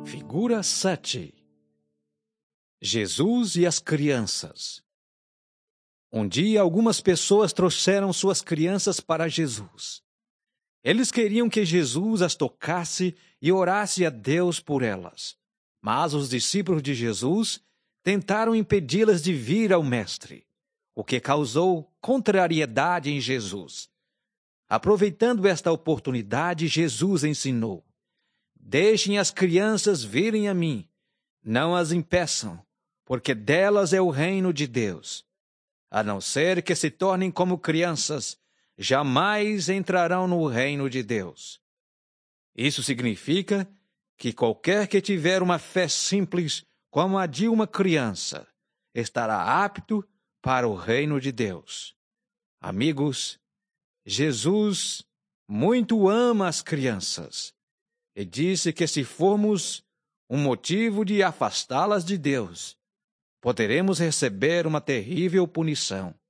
Figura 7. Jesus e as crianças. Um dia, algumas pessoas trouxeram suas crianças para Jesus. Eles queriam que Jesus as tocasse e orasse a Deus por elas. Mas os discípulos de Jesus tentaram impedi-las de vir ao Mestre, o que causou contrariedade em Jesus. Aproveitando esta oportunidade, Jesus ensinou: deixem as crianças virem a mim, não as impeçam, porque delas é o reino de Deus. A não ser que se tornem como crianças, jamais entrarão no reino de Deus. Isso significa que qualquer que tiver uma fé simples como a de uma criança, estará apto para o reino de Deus. Amigos, Jesus muito ama as crianças e disse que se formos um motivo de afastá-las de Deus, poderemos receber uma terrível punição.